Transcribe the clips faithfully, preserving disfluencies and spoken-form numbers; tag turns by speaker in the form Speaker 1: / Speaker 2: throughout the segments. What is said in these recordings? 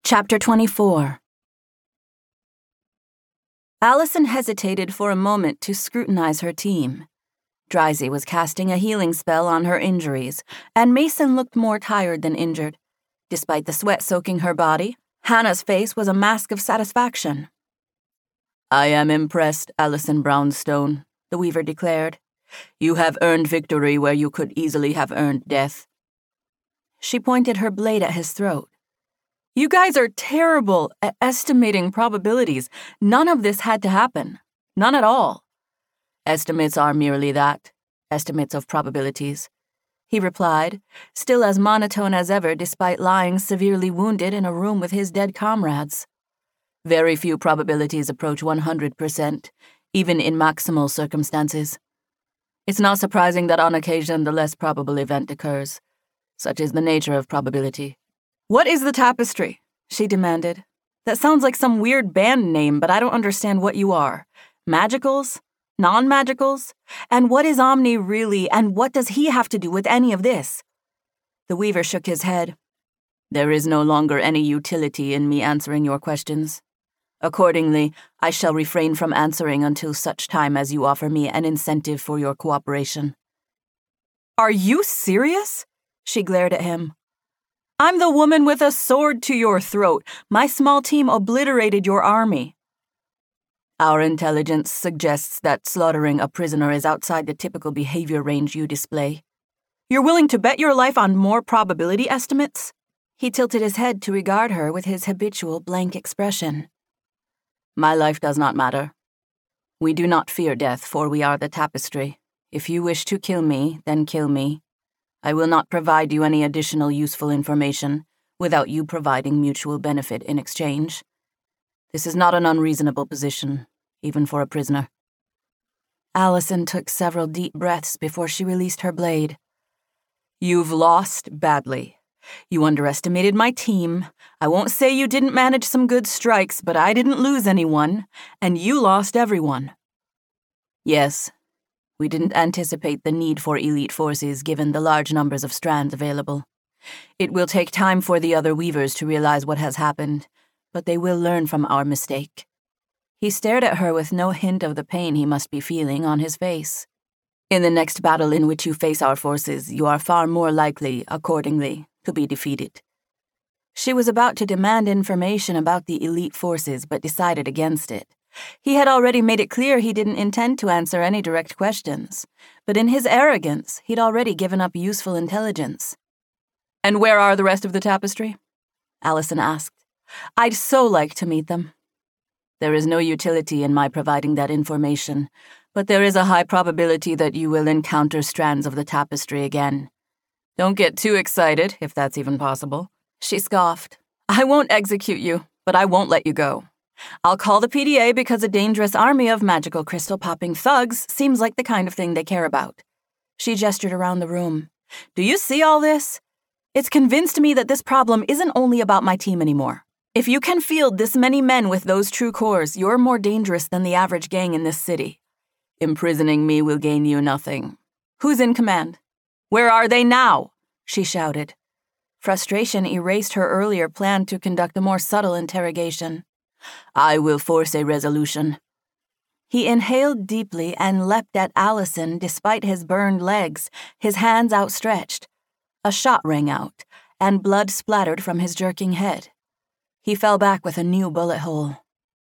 Speaker 1: Chapter twenty-four. Allison hesitated for a moment to scrutinize her team. Drizzy was casting a healing spell on her injuries, and Mason looked more tired than injured. Despite the sweat soaking her body, Hannah's face was a mask of satisfaction.
Speaker 2: "I am impressed, Allison Brownstone," the Weaver declared. "You have earned victory where you could easily have earned death."
Speaker 1: She pointed her blade at his throat. "You guys are terrible at estimating probabilities. None of this had to happen. None at all."
Speaker 2: "Estimates are merely that, estimates of probabilities,"
Speaker 1: he replied, still as monotone as ever despite lying severely wounded in a room with his dead comrades.
Speaker 2: "Very few probabilities approach one hundred percent, even in maximal circumstances. It's not surprising that on occasion the less probable event occurs. Such is the nature of probability."
Speaker 1: "What is the Tapestry?" she demanded. "That sounds like some weird band name, but I don't understand what you are. Magicals? Non-magicals? And what is Omni really, and what does he have to do with any of this?" The Weaver shook his head.
Speaker 2: "There is no longer any utility in me answering your questions. Accordingly, I shall refrain from answering until such time as you offer me an incentive for your cooperation."
Speaker 1: "Are you serious?" She glared at him. "I'm the woman with a sword to your throat. My small team obliterated your army."
Speaker 2: "Our intelligence suggests that slaughtering a prisoner is outside the typical behavior range you display."
Speaker 1: "You're willing to bet your life on more probability estimates?" He tilted his head to regard her with his habitual blank expression.
Speaker 2: "My life does not matter. We do not fear death, for we are the Tapestry. If you wish to kill me, then kill me. I will not provide you any additional useful information without you providing mutual benefit in exchange. This is not an unreasonable position, even for a prisoner."
Speaker 1: Allison took several deep breaths before she released her blade.
Speaker 2: "You've lost badly. You underestimated my team. I won't say you didn't manage some good strikes, but I didn't lose anyone, and you lost everyone." "Yes. We didn't anticipate the need for elite forces given the large numbers of strands available. It will take time for the other Weavers to realize what has happened, but they will learn from our mistake." He stared at her with no hint of the pain he must be feeling on his face. "In the next battle in which you face our forces, you are far more likely, accordingly, to be defeated."
Speaker 1: She was about to demand information about the elite forces, but decided against it. He had already made it clear he didn't intend to answer any direct questions, but in his arrogance, he'd already given up useful intelligence.
Speaker 2: "And where are the rest of the Tapestry?"
Speaker 1: Allison asked. "I'd so like to meet them."
Speaker 2: "There is no utility in my providing that information, but there is a high probability that you will encounter strands of the Tapestry again. Don't get too excited, if that's even possible."
Speaker 1: She scoffed. "I won't execute you, but I won't let you go. I'll call the P D A because a dangerous army of magical crystal-popping thugs seems like the kind of thing they care about." She gestured around the room. "Do you see all this? It's convinced me that this problem isn't only about my team anymore. If you can field this many men with those true cores, you're more dangerous than the average gang in this city."
Speaker 2: "Imprisoning me will gain you nothing."
Speaker 1: "Who's in command? Where are they now?" she shouted. Frustration erased her earlier plan to conduct a more subtle interrogation.
Speaker 2: "I will force a resolution."
Speaker 1: He inhaled deeply and leapt at Allison despite his burned legs, his hands outstretched. A shot rang out, and blood splattered from his jerking head. He fell back with a new bullet hole.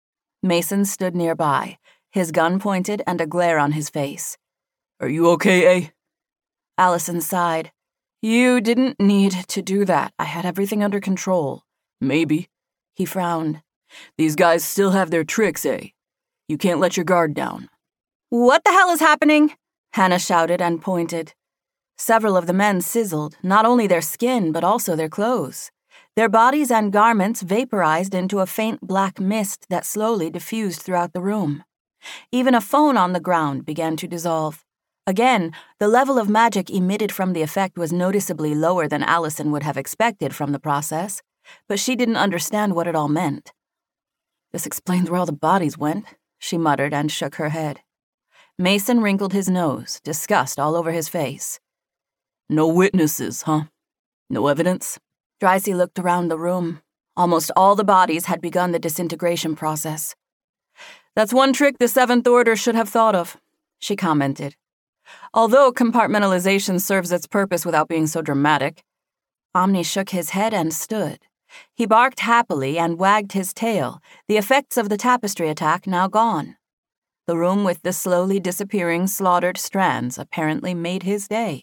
Speaker 1: Mason stood nearby, his gun pointed and a glare on his face.
Speaker 2: "Are you okay, eh?"
Speaker 1: Allison sighed. "You didn't need to do that. I had everything under control."
Speaker 2: "Maybe."
Speaker 1: He frowned.
Speaker 2: "These guys still have their tricks, eh? You can't let your guard down."
Speaker 1: "What the hell is happening?" Hannah shouted and pointed. Several of the men sizzled, not only their skin, but also their clothes. Their bodies and garments vaporized into a faint black mist that slowly diffused throughout the room. Even a phone on the ground began to dissolve. Again, the level of magic emitted from the effect was noticeably lower than Allison would have expected from the process, but she didn't understand what it all meant.
Speaker 2: "This explains where all the bodies went," she muttered and shook her head.
Speaker 1: Mason wrinkled his nose, disgust all over his face.
Speaker 2: "No witnesses, huh? No evidence?"
Speaker 1: Drizzy looked around the room. Almost all the bodies had begun the disintegration process. "That's one trick the Seventh Order should have thought of," she commented. "Although compartmentalization serves its purpose without being so dramatic." Omni shook his head and stood. He barked happily and wagged his tail, the effects of the tapestry attack now gone. The room with the slowly disappearing slaughtered strands apparently made his day.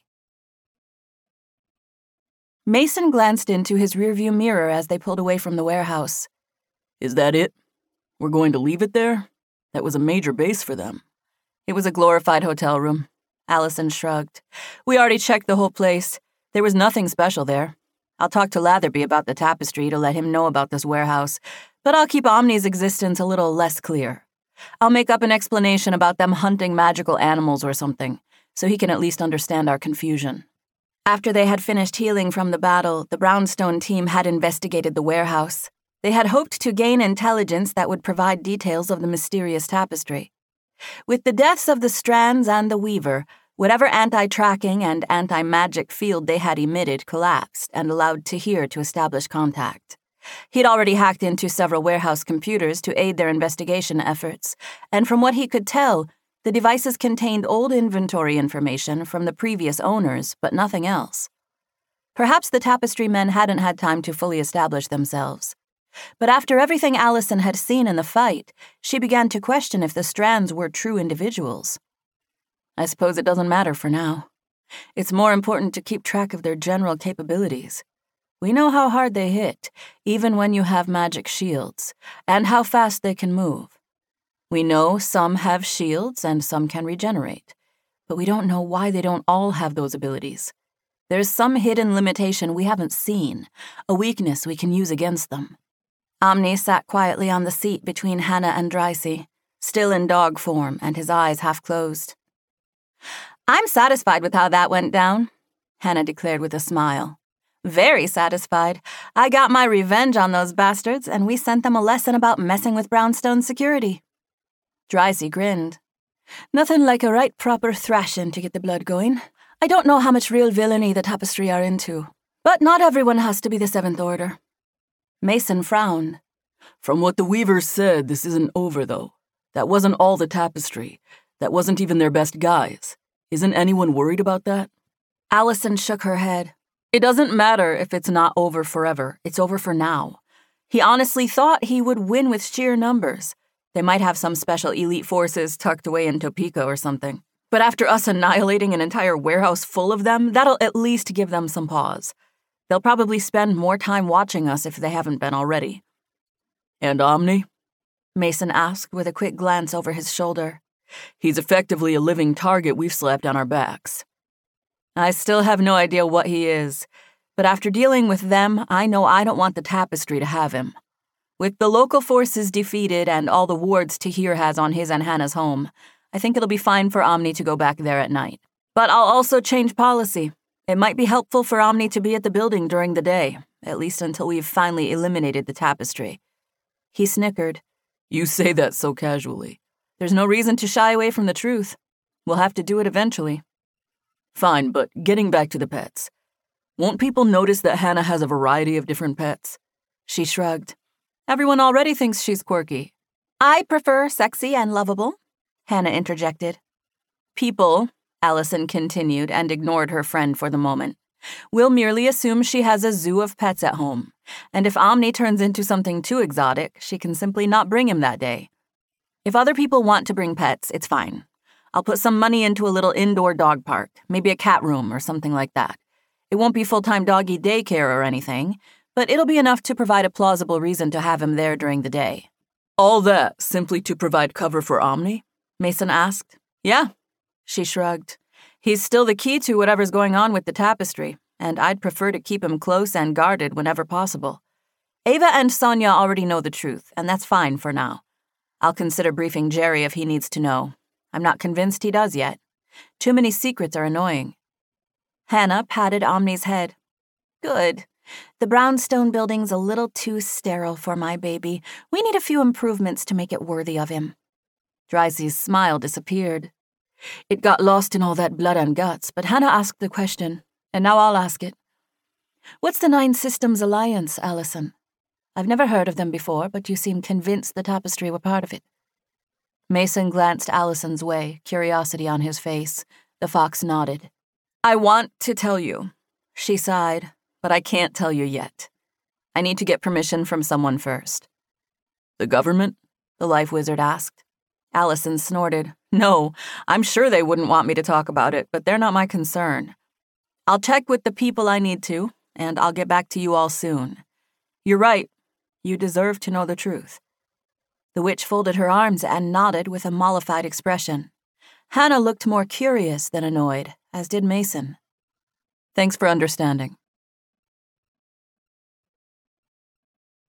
Speaker 1: Mason glanced into his rearview mirror as they pulled away from the warehouse.
Speaker 2: "Is that it? We're going to leave it there? That was a major base for them."
Speaker 1: "It was a glorified hotel room," Allison shrugged. "We already checked the whole place. There was nothing special there. I'll talk to Latherby about the tapestry to let him know about this warehouse, but I'll keep Omni's existence a little less clear. I'll make up an explanation about them hunting magical animals or something, so he can at least understand our confusion." After they had finished healing from the battle, the Brownstone team had investigated the warehouse. They had hoped to gain intelligence that would provide details of the mysterious tapestry. With the deaths of the Strands and the Weaver, whatever anti-tracking and anti-magic field they had emitted collapsed and allowed Tahir to establish contact. He'd already hacked into several warehouse computers to aid their investigation efforts, and from what he could tell, the devices contained old inventory information from the previous owners, but nothing else. Perhaps the tapestry men hadn't had time to fully establish themselves. But after everything Allison had seen in the fight, she began to question if the Strands were true individuals. "I suppose it doesn't matter for now. It's more important to keep track of their general capabilities. We know how hard they hit, even when you have magic shields, and how fast they can move. We know some have shields and some can regenerate, but we don't know why they don't all have those abilities. There's some hidden limitation we haven't seen, a weakness we can use against them." Omni sat quietly on the seat between Hannah and Drycy, still in dog form and his eyes half closed. "I'm satisfied with how that went down," Hannah declared with a smile. "Very satisfied. I got my revenge on those bastards, and we sent them a lesson about messing with Brownstone's security." Drycy grinned. "Nothing like a right proper thrashing to get the blood going. I don't know how much real villainy the Tapestry are into, but not everyone has to be the Seventh Order." Mason frowned.
Speaker 2: "From what the Weavers said, this isn't over, though. That wasn't all the Tapestry. That wasn't even their best guys. Isn't anyone worried about that?"
Speaker 1: Allison shook her head. "It doesn't matter if it's not over forever. It's over for now. He honestly thought he would win with sheer numbers. They might have some special elite forces tucked away in Topeka or something. But after us annihilating an entire warehouse full of them, that'll at least give them some pause. They'll probably spend more time watching us if they haven't been already."
Speaker 2: "And Omni?"
Speaker 1: Mason asked with a quick glance over his shoulder.
Speaker 2: "He's effectively a living target we've slapped on our backs."
Speaker 1: "I still have no idea what he is, but after dealing with them, I know I don't want the Tapestry to have him. With the local forces defeated and all the wards Tahir has on his and Hannah's home, I think it'll be fine for Omni to go back there at night. But I'll also change policy. It might be helpful for Omni to be at the building during the day, at least until we've finally eliminated the Tapestry." He snickered.
Speaker 2: "You say that so casually."
Speaker 1: "There's no reason to shy away from the truth. We'll have to do it eventually."
Speaker 2: "Fine, but getting back to the pets. Won't people notice that Hannah has a variety of different pets?"
Speaker 1: She shrugged. "Everyone already thinks she's quirky." "I prefer sexy and lovable," Hannah interjected. "People," Allison continued and ignored her friend for the moment, "will merely assume she has a zoo of pets at home, and if Omni turns into something too exotic, she can simply not bring him that day. If other people want to bring pets, it's fine. I'll put some money into a little indoor dog park, maybe a cat room or something like that. It won't be full-time doggy daycare or anything, but it'll be enough to provide a plausible reason to have him there during the day."
Speaker 2: "All that simply to provide cover for Omni?"
Speaker 1: Mason asked. "Yeah," she shrugged. "He's still the key to whatever's going on with the Tapestry, and I'd prefer to keep him close and guarded whenever possible. Ava and Sonia already know the truth, and that's fine for now. I'll consider briefing Jerry if he needs to know. I'm not convinced he does yet. Too many secrets are annoying." Hannah patted Omni's head. "Good. The Brownstone building's a little too sterile for my baby. We need a few improvements to make it worthy of him." Drycy's smile disappeared. It got lost in all that blood and guts, but Hannah asked the question, and now I'll ask it. "What's the Nine Systems Alliance, Allison?" I've never heard of them before, but you seem convinced the tapestry were part of it. Mason glanced Allison's way, curiosity on his face. The fox nodded. I want to tell you, she sighed, but I can't tell you yet. I need to get permission from someone first. The government? The life wizard asked. Allison snorted. No, I'm sure they wouldn't want me to talk about it, but they're not my concern. I'll check with the people I need to, and I'll get back to you all soon. You're right. You deserve to know the truth. The witch folded her arms and nodded with a mollified expression. Hannah looked more curious than annoyed, as did Mason. Thanks for understanding.